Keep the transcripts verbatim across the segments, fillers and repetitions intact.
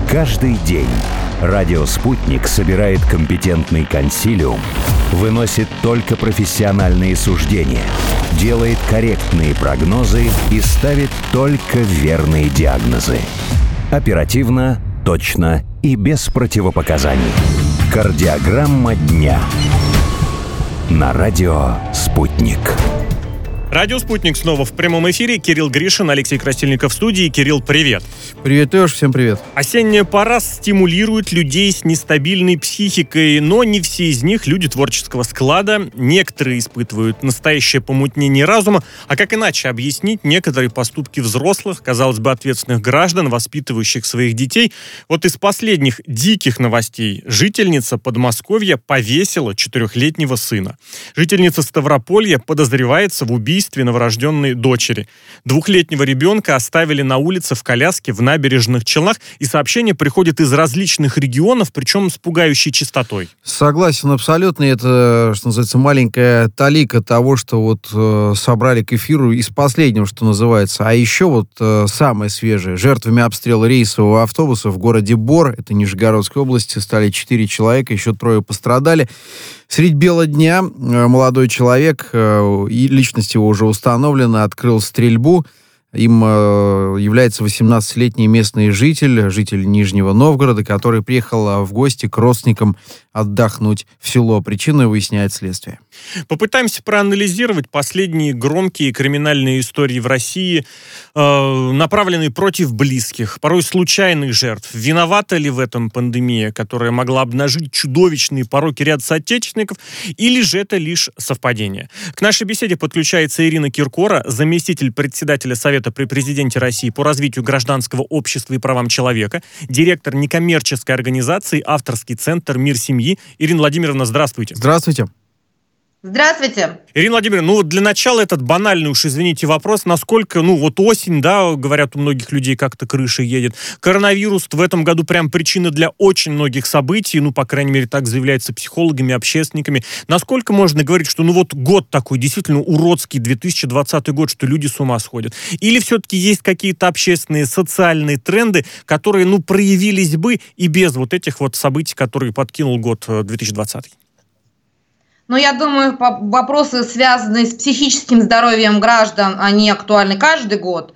Каждый день радио «Спутник» собирает компетентный консилиум, выносит только профессиональные суждения, делает корректные прогнозы и ставит только верные диагнозы. Оперативно, точно и без противопоказаний. Кардиограмма дня. На радио «Спутник». Радио «Спутник» снова в прямом эфире. Кирилл Гришин, Алексей Красильников в студии. Кирилл, привет. Привет, Леш, всем привет. Осенняя пора стимулирует людей с нестабильной психикой, но не все из них люди творческого склада. Некоторые испытывают настоящее помутнение разума. А как иначе объяснить некоторые поступки взрослых, казалось бы, ответственных граждан, воспитывающих своих детей? Вот из последних диких новостей. Жительница Подмосковья повесила четырехлетнего сына. Жительница Ставрополья подозревается в убийстве новорожденной дочери. Двухлетнего ребенка оставили на улице в коляске в Набережных Челнах, и сообщения приходят из различных регионов, причем с пугающей частотой. Согласен абсолютно. Это, что называется, маленькая талика того, что вот э, собрали к эфиру из последнего, что называется. А еще вот э, самое свежее. Жертвами обстрела рейсового автобуса в городе Бор, это Нижегородской области, стали четыре человека, еще трое пострадали. Средь бела дня молодой человек, и личность его уже установлена, открыл стрельбу. Им является восемнадцатилетний местный житель, житель Нижнего Новгорода, который приехал в гости к родственникам отдохнуть в село. Причины выясняет следствие. Попытаемся проанализировать последние громкие криминальные истории в России, э, направленные против близких, порой случайных жертв. Виновата ли в этом пандемия, которая могла обнажить чудовищные пороки ряда соотечественников, или же это лишь совпадение? К нашей беседе подключается Ирина Киркора, заместитель председателя Совета при президенте России по развитию гражданского общества и правам человека, директор некоммерческой организации «Авторский центр Мир семьи». Ирина Владимировна, здравствуйте. Здравствуйте. Здравствуйте. Ирина Владимировна, ну вот для начала этот банальный, уж извините, вопрос, насколько, ну вот осень, да, говорят, у многих людей как-то крыша едет. Коронавирус в этом году прям причина для очень многих событий, ну, по крайней мере, так заявляется психологами, общественниками. Насколько можно говорить, что ну вот год такой действительно уродский, две тысячи двадцатый год, что люди с ума сходят? Или все-таки есть какие-то общественные, социальные тренды, которые, ну, проявились бы и без вот этих вот событий, которые подкинул год две тысячи двадцатый? Ну, я думаю, вопросы, связанные с психическим здоровьем граждан, они актуальны каждый год.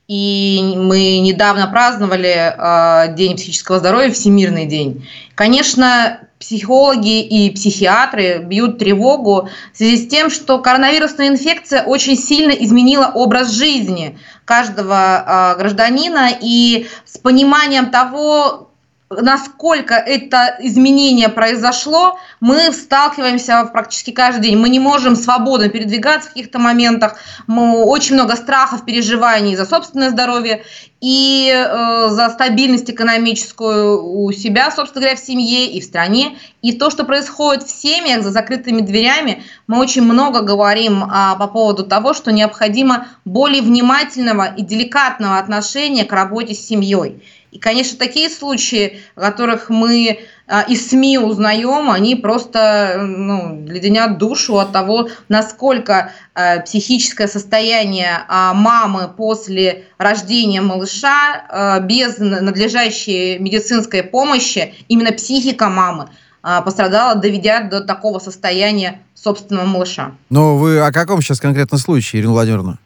И мы недавно праздновали э, День психического здоровья, Всемирный день. Конечно, психологи и психиатры бьют тревогу в связи с тем, что коронавирусная инфекция очень сильно изменила образ жизни каждого э, гражданина. И с пониманием того, насколько это изменение произошло, мы сталкиваемся практически каждый день. Мы не можем свободно передвигаться в каких-то моментах. Мы, очень много страхов, переживаний за собственное здоровье и э, за стабильность экономическую у себя, собственно говоря, в семье и в стране. И то, что происходит в семьях за закрытыми дверями, мы очень много говорим а, по поводу того, что необходимо более внимательного и деликатного отношения к работе с семьей. И, конечно, такие случаи, о которых мы а, из СМИ узнаем, они просто ну, леденят душу от того, насколько а, психическое состояние а, мамы после рождения малыша а, без надлежащей медицинской помощи, именно психика мамы а, пострадала, доведя до такого состояния собственного малыша. Но вы о каком сейчас конкретно случае, Ирина Владимировна?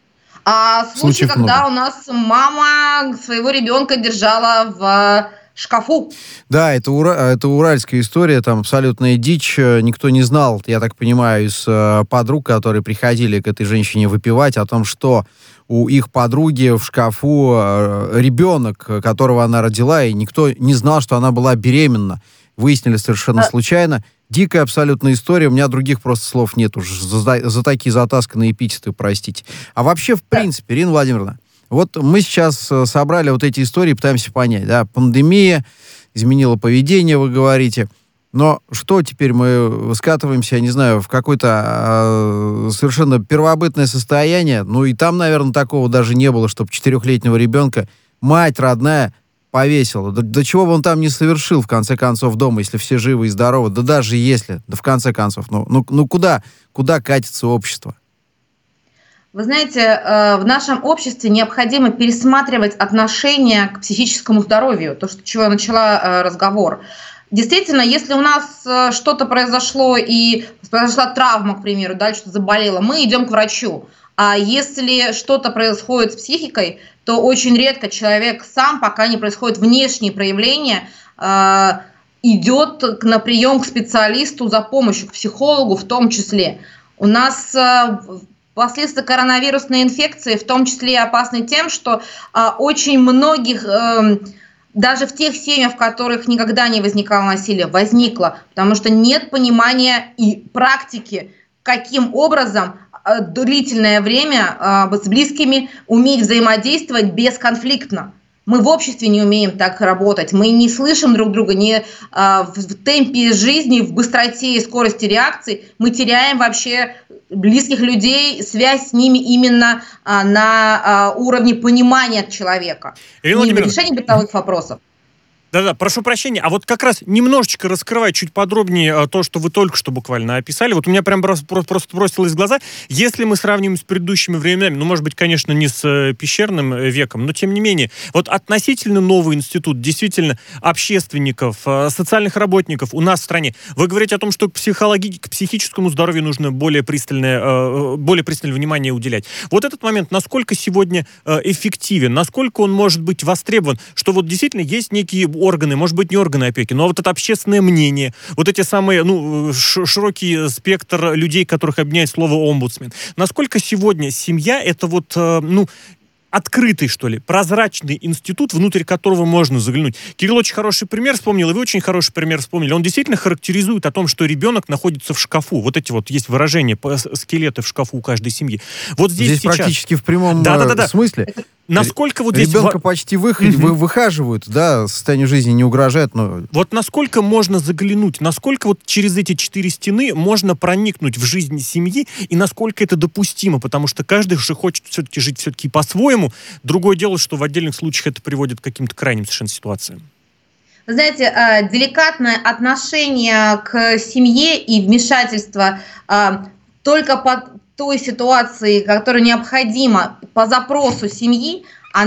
А случай, Случаев когда много. у нас мама своего ребенка держала в шкафу. Да, это, ура... это уральская история, там абсолютная дичь. Никто не знал, я так понимаю, из э, подруг, которые приходили к этой женщине выпивать, о том, что у их подруги в шкафу э, ребенок, которого она родила, и никто не знал, что она была беременна. Выяснили совершенно А... случайно. Дикая абсолютная история, у меня других просто слов нет уж за, за такие затасканные эпитеты, простите. А вообще, в принципе, Ирина Владимировна, вот мы сейчас собрали вот эти истории, пытаемся понять, да, пандемия изменила поведение, вы говорите, но что теперь мы скатываемся, я не знаю, в какое-то э, совершенно первобытное состояние, ну и там, наверное, такого даже не было, чтобы четырехлетнего ребенка мать родная повесила. До, до чего бы он там не совершил, в конце концов, дома, если все живы и здоровы, да даже если, да в конце концов, ну, ну, ну куда, куда катится общество? Вы знаете, в нашем обществе необходимо пересматривать отношение к психическому здоровью, то, с чего я начала разговор. Действительно, если у нас что-то произошло и произошла травма, к примеру, да, что-то заболело, мы идем к врачу. А если что-то происходит с психикой, то очень редко человек сам, пока не происходят внешние проявления, идет на прием к специалисту за помощью, к психологу в том числе. У нас последствия коронавирусной инфекции в том числе опасны тем, что очень многих... Даже в тех семьях, в которых никогда не возникало насилие, возникло, потому что нет понимания и практики, каким образом длительное время с близкими уметь взаимодействовать бесконфликтно. Мы в обществе не умеем так работать, мы не слышим друг друга, не в темпе жизни, в быстроте и скорости реакций. Мы теряем вообще близких людей, связь с ними именно на уровне понимания человека. Ирина не решение бытовых вопросов. Да-да, прошу прощения, а вот как раз немножечко раскрывая чуть подробнее то, что вы только что буквально описали, вот у меня прям просто, просто бросилось в глаза, если мы сравним с предыдущими временами, ну, может быть, конечно, не с пещерным веком, но тем не менее, вот относительно новый институт, действительно, общественников, социальных работников у нас в стране, вы говорите о том, что к, психологи... к психическому здоровью нужно более пристальное, более пристальное внимание уделять. Вот этот момент, насколько сегодня эффективен, насколько он может быть востребован, что вот действительно есть некие органы, может быть, не органы опеки, но вот это общественное мнение, вот эти самые, ну, широкий спектр людей, которых объединяет слово омбудсмен. Насколько сегодня семья — это вот, ну, открытый, что ли, прозрачный институт, внутрь которого можно заглянуть. Кирилл очень хороший пример вспомнил, и вы очень хороший пример вспомнили. Он действительно характеризует о том, что ребенок находится в шкафу. Вот эти вот есть выражения, скелеты в шкафу у каждой семьи. Вот здесь, здесь сейчас... практически в прямом да, да, да, да. смысле. Насколько вот здесь... Ребенка почти выход... угу. выхаживают, да, состоянию жизни не угрожает, но... Вот насколько можно заглянуть, насколько вот через эти четыре стены можно проникнуть в жизнь семьи, и насколько это допустимо, потому что каждый же хочет все-таки жить все-таки по-своему. Другое дело, что в отдельных случаях это приводит к каким-то крайним совершенно ситуациям. Вы знаете, деликатное отношение к семье и вмешательство только по той ситуации, которая необходима по запросу семьи,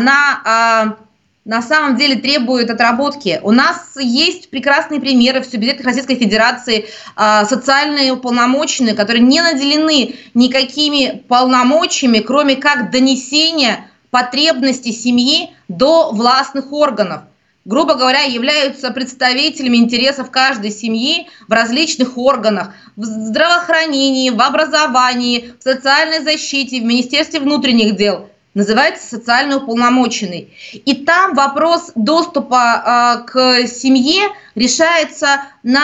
она на самом деле требует отработки. У нас есть прекрасные примеры в субъектах Российской Федерации, социальные уполномоченные, которые не наделены никакими полномочиями, кроме как донесения потребностей семьи до властных органов. Грубо говоря, являются представителями интересов каждой семьи в различных органах, в здравоохранении, в образовании, в социальной защите, в Министерстве внутренних дел. Называется социально уполномоченный. И там вопрос доступа э, к семье решается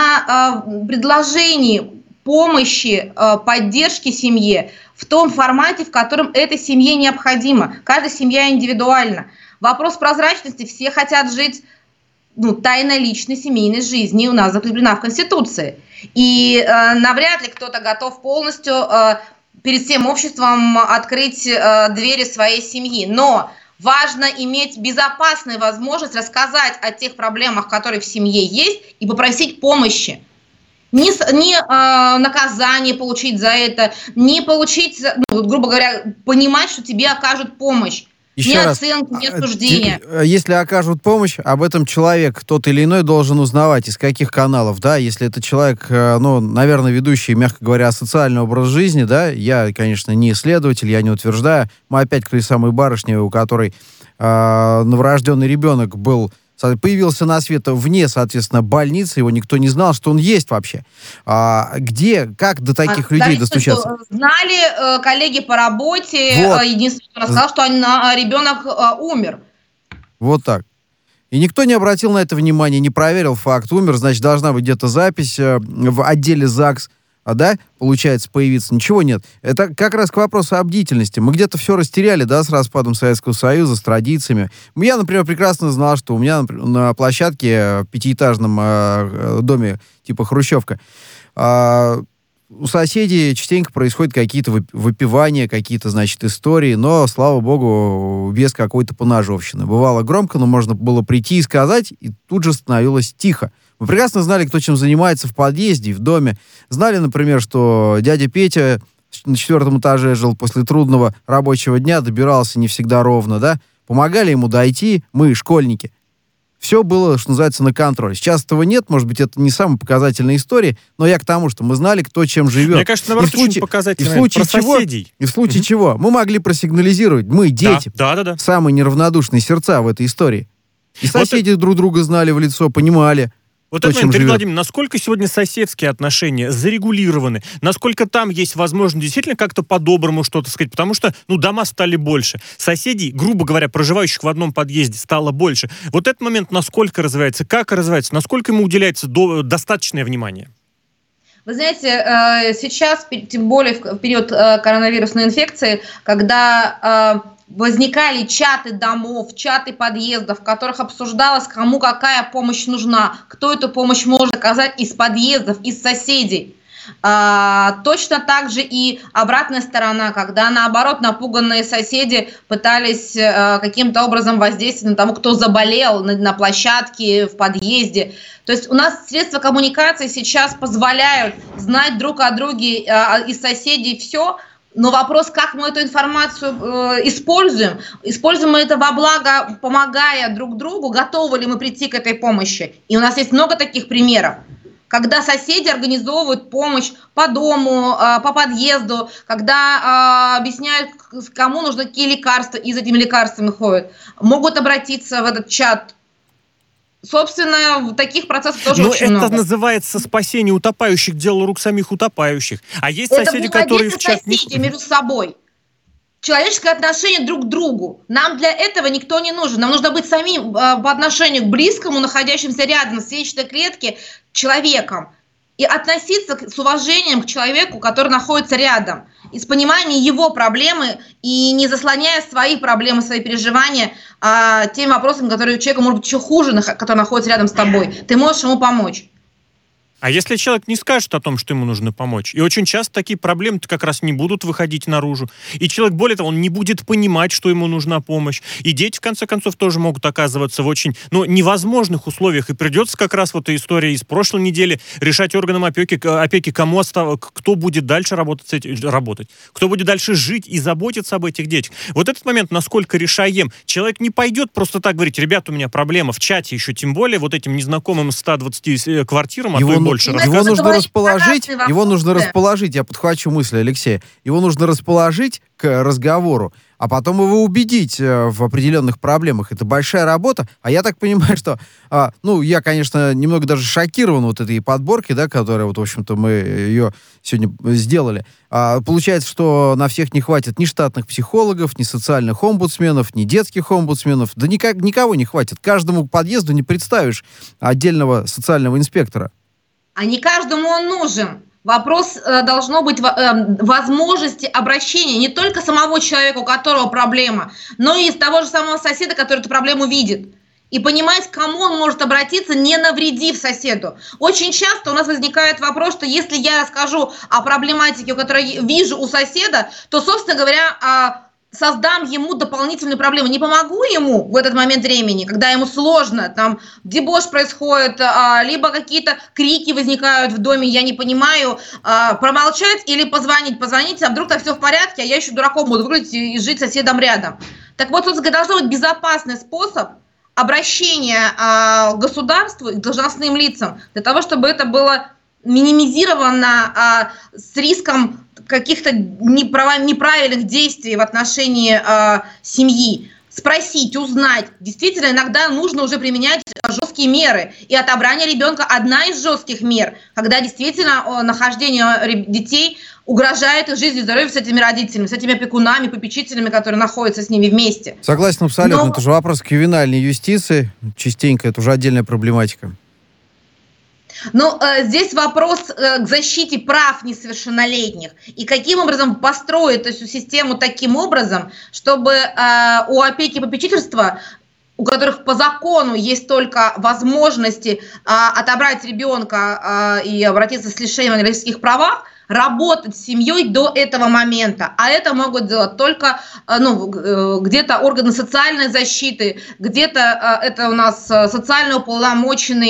на э, предложении помощи, э, поддержки семье в том формате, в котором этой семье необходимо. Каждая семья индивидуальна. Вопрос прозрачности. Все хотят жить, ну, тайной личной семейной жизни у нас закреплена в Конституции. И э, навряд ли кто-то готов полностью э, перед всем обществом открыть э, двери своей семьи. Но важно иметь безопасную возможность рассказать о тех проблемах, которые в семье есть, и попросить помощи. Не, не э, наказание получить за это, не получить, ну, грубо говоря, понимать, что тебе окажут помощь. Еще ни раз, оценки, ни осуждения. Если окажут помощь, об этом человек, тот или иной, должен узнавать, из каких каналов, да, если это человек, ну, наверное, ведущий, мягко говоря, социальный образ жизни, да, я, конечно, не исследователь, я не утверждаю, мы опять к той самой барышне, у которой э, новорожденный ребенок был, появился на свет вне, соответственно, больницы, его никто не знал, что он есть вообще. А где, как до таких а, людей достучаться? Знали э, коллеги по работе, вот. Единственное, кто рассказал, что он, а, ребенок а, умер. Вот так. И никто не обратил на это внимания, не проверил факт. Умер, значит, должна быть где-то запись э, в отделе ЗАГС, а, да, получается, появиться. Ничего нет. Это как раз к вопросу о бдительности. Мы где-то все растеряли, да, с распадом Советского Союза, с традициями. Я, например, прекрасно знал, что у меня на площадке в пятиэтажном э, доме типа хрущевка э, у соседей частенько происходят какие-то выпивания, какие-то, значит, истории, но, слава богу, без какой-то поножовщины. Бывало громко, но можно было прийти и сказать, и тут же становилось тихо. Мы прекрасно знали, кто чем занимается в подъезде и в доме. Знали, например, что дядя Петя на четвертом этаже жил, после трудного рабочего дня добирался не всегда ровно, да? Помогали ему дойти, мы, школьники. Все было, что называется, на контроле. Сейчас этого нет, может быть, это не самая показательная история, но я к тому, что мы знали, кто чем живет. Мне кажется, наоборот, очень показательно. И в случае про чего, соседей. И в случае угу. чего мы могли просигнализировать, мы, дети, да, да, да, да. самые неравнодушные сердца в этой истории. И соседи вот друг друга знали в лицо, понимали. Вот это, Андрей Владимирович, насколько сегодня соседские отношения зарегулированы? Насколько там есть возможность действительно как-то по-доброму что-то сказать? Потому что, ну, дома стали больше. Соседей, грубо говоря, проживающих в одном подъезде стало больше. Вот этот момент насколько развивается? Как развивается? Насколько ему уделяется до, достаточное внимание? Вы знаете, сейчас, тем более в период коронавирусной инфекции, когда возникали чаты домов, чаты подъездов, в которых обсуждалось, кому какая помощь нужна, кто эту помощь может оказать из подъездов, из соседей. А, точно так же и обратная сторона, когда, наоборот, напуганные соседи пытались а, каким-то образом воздействовать на того, кто заболел на, на площадке, в подъезде. То есть у нас средства коммуникации сейчас позволяют знать друг о друге а, из соседей все. Но вопрос, как мы эту информацию э, используем. Используем мы это во благо, помогая друг другу, готовы ли мы прийти к этой помощи. И у нас есть много таких примеров, когда соседи организовывают помощь по дому, э, по подъезду, когда э, объясняют, кому нужны какие лекарства, и за этими лекарствами ходят. Могут обратиться в этот чат. Собственно, таких процессов тоже Но очень это много. Это называется спасение утопающих, дело рук самих утопающих. А есть это соседи, которые в чат не... соседи между собой. Человеческое отношение друг к другу. Нам для этого никто не нужен. Нам нужно быть самим э, по отношению к близкому, находящимся рядом с яичной клетки, человеком. И относиться с уважением к человеку, который находится рядом. И с пониманием его проблемы, и не заслоняя свои проблемы, свои переживания а, теми вопросами, которые у человека, может быть, еще хуже, который находится рядом с тобой. Ты можешь ему помочь. А если человек не скажет о том, что ему нужно помочь? И очень часто такие проблемы-то как раз не будут выходить наружу. И человек, более того, он не будет понимать, что ему нужна помощь. И дети, в конце концов, тоже могут оказываться в очень, ну, невозможных условиях. И придется как раз вот эта история из прошлой недели решать органам опеки, опеки кому остав... кто будет дальше работать, с этим, работать, кто будет дальше жить и заботиться об этих детях. Вот этот момент, насколько решаем. Человек не пойдет просто так говорить: ребята, у меня проблема в чате, еще тем более вот этим незнакомым ста двадцати квартирам, а его, то и больше. Его нужно расположить, его нужно расположить, я подхвачу мысль Алексея, его нужно расположить к разговору, а потом его убедить в определенных проблемах. Это большая работа, а я так понимаю, что, а, ну, я, конечно, немного даже шокирован вот этой подборкой, да, которая, вот, в общем-то, мы ее сегодня сделали. А, получается, что на всех не хватит ни штатных психологов, ни социальных омбудсменов, ни детских омбудсменов, да никак, никого не хватит. Каждому подъезду не представишь отдельного социального инспектора. А не каждому он нужен. Вопрос э, должно быть э, возможности обращения не только самого человека, у которого проблема, но и того же самого соседа, который эту проблему видит. И понимать, к кому он может обратиться, не навредив соседу. Очень часто у нас возникает вопрос, что если я расскажу о проблематике, которую вижу у соседа, то, собственно говоря, создам ему дополнительную проблему. Не помогу ему в этот момент времени, когда ему сложно, там дебош происходит, а, либо какие-то крики возникают в доме, я не понимаю, а, промолчать или позвонить. Позвонить, а вдруг так все в порядке, а я еще дураком буду выглядеть и жить с соседом рядом. Так вот, собственно, должен быть безопасный способ обращения а, к государству и к должностным лицам, для того, чтобы это было минимизировано а, с риском каких-то неправильных действий в отношении э, семьи. Спросить, узнать. Действительно, иногда нужно уже применять жесткие меры. И отобрание ребенка одна из жестких мер, когда действительно нахождение детей угрожает их жизни и здоровью с этими родителями, с этими опекунами, попечителями, которые находятся с ними вместе. Согласен абсолютно. Но... Это же вопрос к ювенальной юстиции. Частенько это уже отдельная проблематика. Но э, здесь вопрос э, к защите прав несовершеннолетних. И каким образом построить эту систему таким образом, чтобы э, у опеки и попечительства, у которых по закону есть только возможности э, отобрать ребенка э, и обратиться с лишением на родительских правах, работать с семьей до этого момента. А это могут делать только э, ну, э, где-то органы социальной защиты, где-то э, это у нас социально уполномоченные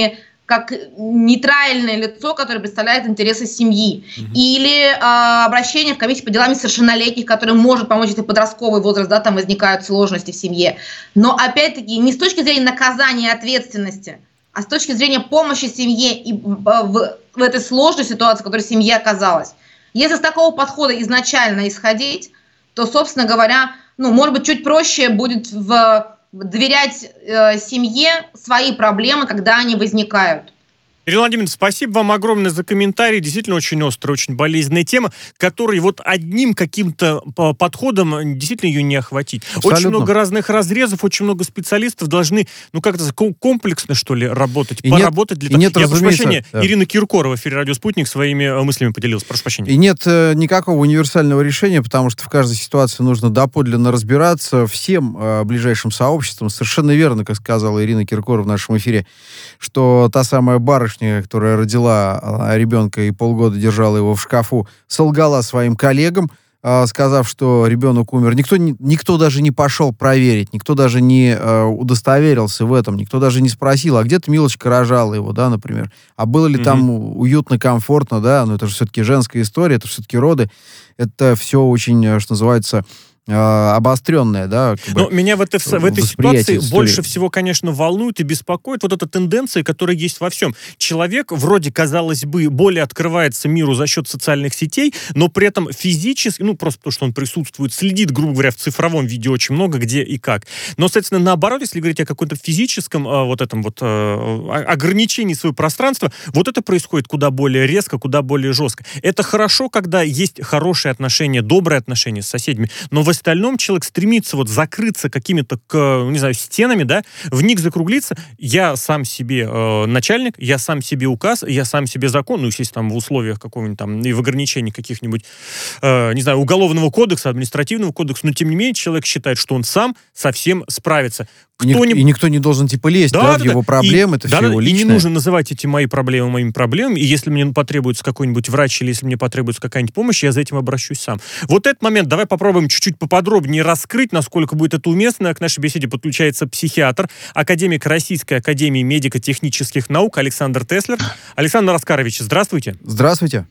как нейтральное лицо, которое представляет интересы семьи. Mm-hmm. Или э, обращение в комиссию по делам несовершеннолетних, которое может помочь, если подростковый возраст, да, там возникают сложности в семье. Но, опять-таки, не с точки зрения наказания и ответственности, а с точки зрения помощи семье и в, в, в этой сложной ситуации, в которой семья оказалась. Если с такого подхода изначально исходить, то, собственно говоря, ну, может быть, чуть проще будет в... доверять э, семье свои проблемы, когда они возникают. Ирина Владимировна, спасибо вам огромное за комментарий. Действительно очень острая, очень болезненная тема, которой вот одним каким-то подходом действительно ее не охватить. Абсолютно. Очень много разных разрезов, очень много специалистов должны, ну как-то комплексно, что ли, работать, и поработать нет, для того. Нет, Я прошу прощения, да. Ирина Киркорова в эфире «Радио Спутник» своими мыслями поделилась. Прошу прощения. И нет э, никакого универсального решения, потому что в каждой ситуации нужно доподлинно разбираться всем э, ближайшим сообществам. Совершенно верно, как сказала Ирина Киркорова в нашем эфире, что та самая барышня, которая родила ребенка и полгода держала его в шкафу, солгала своим коллегам, сказав, что ребенок умер. Никто, никто даже не пошел проверить, никто даже не удостоверился в этом, никто даже не спросил, а где ты, милочка, рожала его, да, например. А было ли mm-hmm. там уютно, комфортно, да, но это же все-таки женская история, это все-таки роды. Это все очень, что называется... обостренная, да. Как Но бы, меня в этой, в этой ситуации истории. больше всего, конечно, волнует и беспокоит вот эта тенденция, которая есть во всем. Человек вроде, казалось бы, более открывается миру за счет социальных сетей, но при этом физически, ну, просто потому что он присутствует, следит, грубо говоря, в цифровом виде очень много, где и как. Но, соответственно, наоборот, если говорить о каком-то физическом э, вот этом вот э, ограничении своего пространства, вот это происходит куда более резко, куда более жестко. Это хорошо, когда есть хорошие отношения, добрые отношения с соседями, но в остальном человек стремится вот закрыться какими-то, не знаю, стенами, да, в них закруглиться. Я сам себе э, начальник, я сам себе указ, я сам себе закон, ну, естественно, там в условиях какого-нибудь там и в ограничениях каких-нибудь, э, не знаю, уголовного кодекса, административного кодекса, но тем не менее человек считает, что он сам совсем справится. Кто и, не... и никто не должен, типа, лезть, да, да, да, в его проблемы, и, это да, все да, его личное. И не нужно называть эти мои проблемы моими проблемами, и если мне потребуется какой-нибудь врач, или если мне потребуется какая-нибудь помощь, я за этим обращусь сам. Вот этот момент давай попробуем чуть-чуть поподробнее раскрыть, насколько будет это уместно. К нашей беседе подключается психиатр, академик Российской академии медико-технических наук Александр Теслер. Александр Оскарович, здравствуйте. Здравствуйте.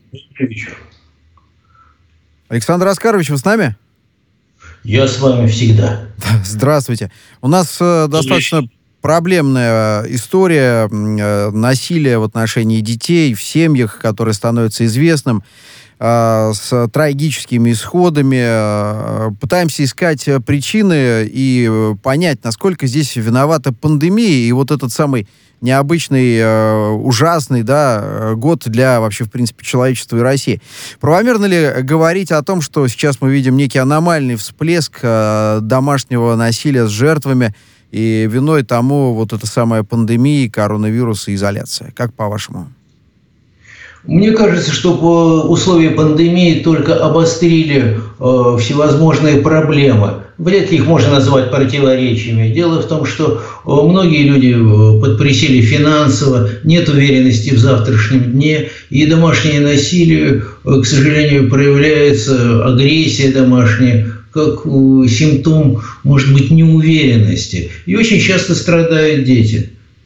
Александр Оскарович, вы с нами? Я с вами всегда. Здравствуйте. У нас э, достаточно проблемная история э, насилия в отношении детей в семьях, которое становится известным, э, с трагическими исходами. Э, пытаемся искать причины и понять, насколько здесь виновата пандемия и вот этот самый необычный, э, ужасный, да, год для вообще, в принципе, человечества и России. Правомерно ли говорить о том, что сейчас мы видим некий аномальный всплеск э, домашнего насилия с жертвами, и виной тому вот эта самая пандемия, коронавирус и изоляция? Как по-вашему? Мне кажется, что условия пандемии только обострили э, всевозможные проблемы. Вряд ли их можно назвать противоречиями. Дело в том, что э, многие люди подприсели финансово, нет уверенности в завтрашнем дне, и домашнее насилие, э, к сожалению, проявляется, агрессия домашняя, как э, симптом, может быть, неуверенности. И очень часто страдают дети.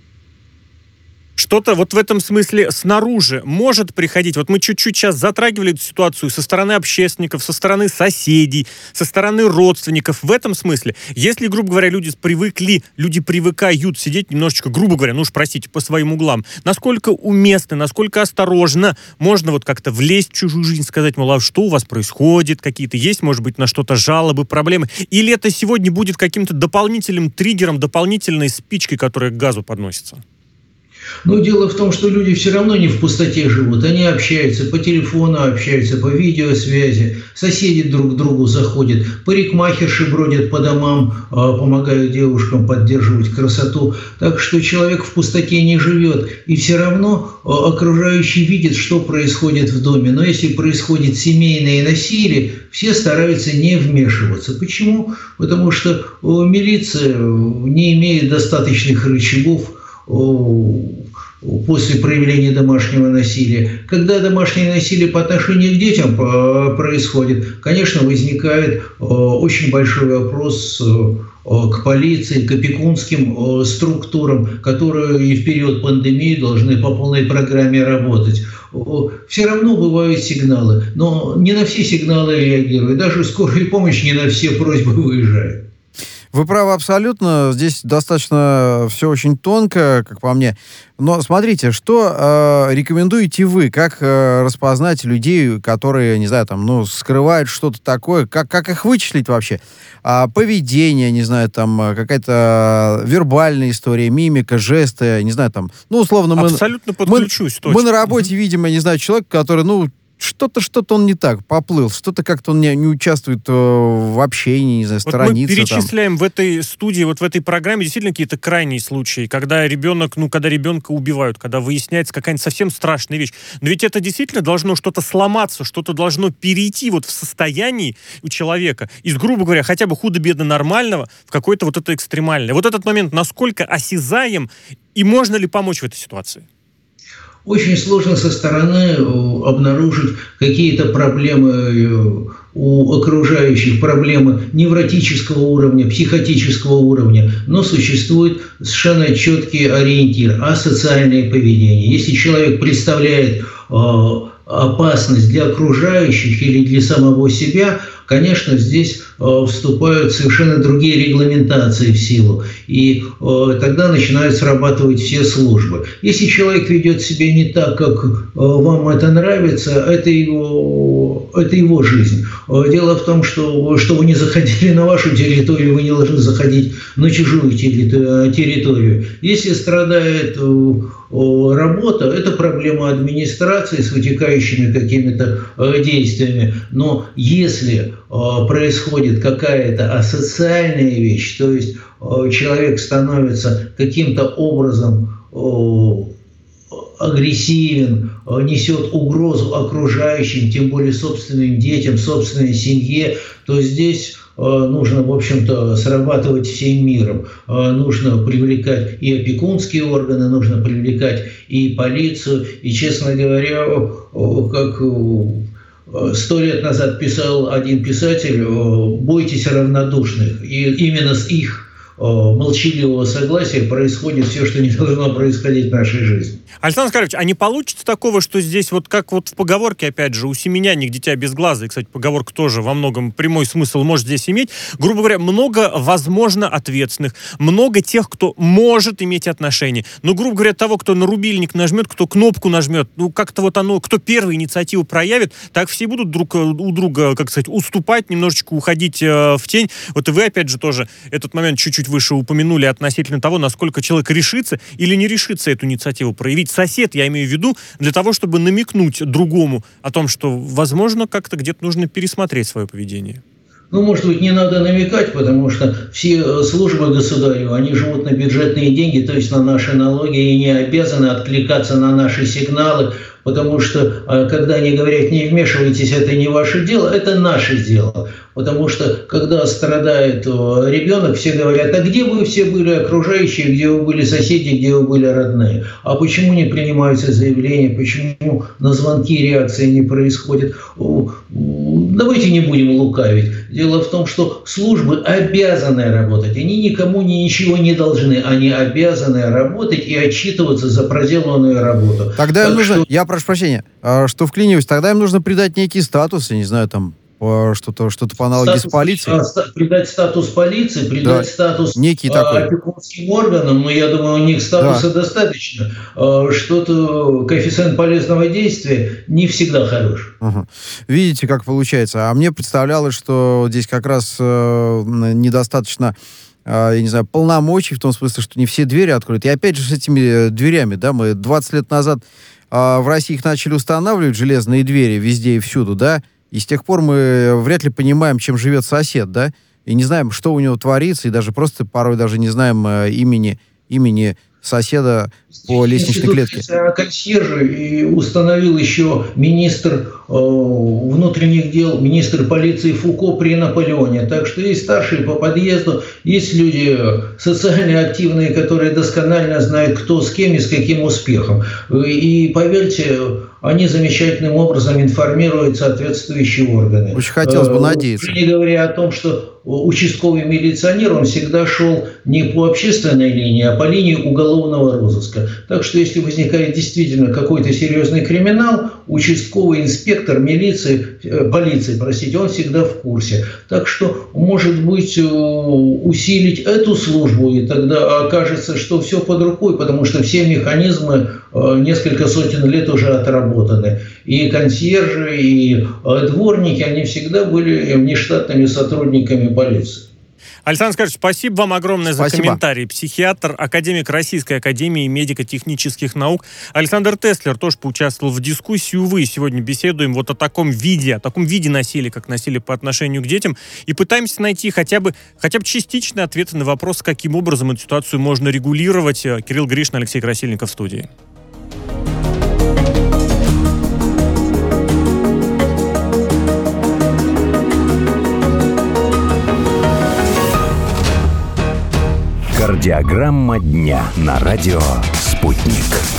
Что-то вот в этом смысле снаружи может приходить. Вот мы чуть-чуть сейчас затрагивали эту ситуацию со стороны общественников, со стороны соседей, со стороны родственников. В этом смысле, если, грубо говоря, люди привыкли, люди привыкают сидеть немножечко, грубо говоря, ну уж простите, по своим углам, насколько уместно, насколько осторожно можно вот как-то влезть в чужую жизнь, сказать, мол, а что у вас происходит, какие-то есть, может быть, на что-то жалобы, проблемы. Или это сегодня будет каким-то дополнительным триггером, дополнительной спичкой, которая к газу подносится? Но дело в том, что люди все равно не в пустоте живут. Они общаются по телефону, общаются по видеосвязи, соседи друг к другу заходят, парикмахерши бродят по домам, помогают девушкам поддерживать красоту. Так что человек в пустоте не живет. И все равно окружающий видит, что происходит в доме. Но если происходит семейное насилие, все стараются не вмешиваться. Почему? Потому что милиция не имеет достаточных рычагов после проявления домашнего насилия. Когда домашнее насилие по отношению к детям происходит, конечно, возникает очень большой вопрос к полиции, к опекунским структурам, которые и в период пандемии должны по полной программе работать. Все равно бывают сигналы, но не на все сигналы реагируют. Даже скорая помощь не на все просьбы выезжает. Вы правы абсолютно. Здесь достаточно все очень тонко, как по мне. Но смотрите, что э, рекомендуете вы? Как э, распознать людей, которые, не знаю, там, ну, скрывают что-то такое? Как, как их вычислить вообще? А, поведение, не знаю, там, какая-то вербальная история, мимика, жесты, не знаю, там, ну, условно... Мы, Абсолютно подключусь. Мы, мы на работе mm-hmm. видим, я не знаю, человека, который, ну, что-то, что-то он не так поплыл, что-то как-то он не, не участвует э, в общении, не знаю, вот сторонится. Мы перечисляем там в этой студии, вот в этой программе действительно какие-то крайние случаи, когда ребенок, ну, когда ребенка убивают, когда выясняется какая-нибудь совсем страшная вещь. Но ведь это действительно должно что-то сломаться, что-то должно перейти вот в состоянии у человека из, грубо говоря, хотя бы худо-бедно нормального в какое-то вот это экстремальное. Вот этот момент насколько осязаем и можно ли помочь в этой ситуации? Очень сложно со стороны обнаружить какие-то проблемы у окружающих, проблемы невротического уровня, психотического уровня, но существует совершенно четкий ориентир – асоциальное поведение. Если человек представляет опасность для окружающих или для самого себя, конечно, здесь э, вступают совершенно другие регламентации в силу, и э, тогда начинают срабатывать все службы. Если человек ведет себя не так, как э, вам это нравится, это его, это его жизнь. Э, дело в том, что, что вы не заходили на вашу территорию, вы не должны заходить на чужую территорию. Если страдает э, работа, это проблема администрации с вытекающими какими-то э, действиями. Но если э, происходит какая-то асоциальная вещь, то есть э, человек становится каким-то образом э, агрессивен, э, несет угрозу окружающим, тем более собственным детям, собственной семье, то здесь нужно, в общем-то, срабатывать всем миром. Нужно привлекать и опекунские органы, нужно привлекать и полицию. И, честно говоря, как сто лет назад писал один писатель, бойтесь равнодушных. И именно с их молчаливого согласия происходит все, что не должно происходить в нашей жизни. Александр Оскарович, а не получится такого, что здесь вот как вот в поговорке, опять же, у семеняник дитя без глаза, и, кстати, поговорка тоже во многом прямой смысл может здесь иметь, грубо говоря, много, возможно, ответственных, много тех, кто может иметь отношение, но, грубо говоря, того, кто на рубильник нажмет, кто кнопку нажмет, ну, как-то вот оно, кто первый инициативу проявит, так все будут друг у друга, как сказать, уступать, немножечко уходить э, в тень. Вот и вы, опять же, тоже этот момент чуть-чуть выше упомянули относительно того, насколько человек решится или не решится эту инициативу проявить. Сосед, я имею в виду, для того, чтобы намекнуть другому о том, что, возможно, как-то где-то нужно пересмотреть свое поведение. Ну, может быть, не надо намекать, потому что все службы государю, они живут на бюджетные деньги, то есть на наши налоги, и не обязаны откликаться на наши сигналы, потому что, когда они говорят, не вмешивайтесь, это не ваше дело, это наше дело. Потому что, когда страдает ребенок, все говорят, а где вы все были окружающие, где вы были соседи, где вы были родные? А почему не принимаются заявления, почему на звонки реакции не происходит? Давайте не будем лукавить. Дело в том, что службы обязаны работать. Они никому ни ничего не должны. Они обязаны работать и отчитываться за проделанную работу. Тогда им так нужно, что... я прошу прощения, что вклиниваюсь, тогда им нужно придать некий статус, я не знаю, там, что-то, что-то по аналогии статус, с полицией. А, придать статус полиции, придать да. статус некий а, такой. опекунским органам, но я думаю, у них статуса да. достаточно. А, что-то, коэффициент полезного действия не всегда хорош. Угу. Видите, как получается. А мне представлялось, что здесь как раз э, недостаточно, э, я не знаю, полномочий, в том смысле, что не все двери откроют. И опять же с этими дверями, да, мы двадцать лет назад э, в России их начали устанавливать, железные двери, везде и всюду, да, и с тех пор мы вряд ли понимаем, чем живет сосед, да, и не знаем, что у него творится, и даже просто порой даже не знаем э, имени, имени соседа, по лестничной клетке. Консьержа и установил еще министр э, внутренних дел, министр полиции Фуко при Наполеоне. Так что есть старшие по подъезду, есть люди социально активные, которые досконально знают, кто с кем и с каким успехом. И поверьте, они замечательным образом информируют соответствующие органы. Очень хотелось бы надеяться. Не говоря о том, что участковый милиционер, он всегда шел не по общественной линии, а по линии уголовного розыска. Так что если возникает действительно какой-то серьезный криминал, участковый инспектор милиции, э, полиции, простите, он всегда в курсе. Так что, может быть, усилить эту службу, и тогда окажется, что все под рукой, потому что все механизмы э, несколько сотен лет уже отработаны. И консьержи, и э, дворники, они всегда были внештатными сотрудниками полиции. Александр Скарович, спасибо вам огромное спасибо. за комментарий. Психиатр, академик Российской академии медико-технических наук Александр Теслер тоже поучаствовал в дискуссии. Увы, сегодня беседуем вот о таком виде, о таком виде насилия, как насилие по отношению к детям, и пытаемся найти хотя бы, хотя бы частичные ответы на вопрос, каким образом эту ситуацию можно регулировать. Кирилл Гришин, Алексей Красильников в студии. Кардиограмма дня на радио «Спутник».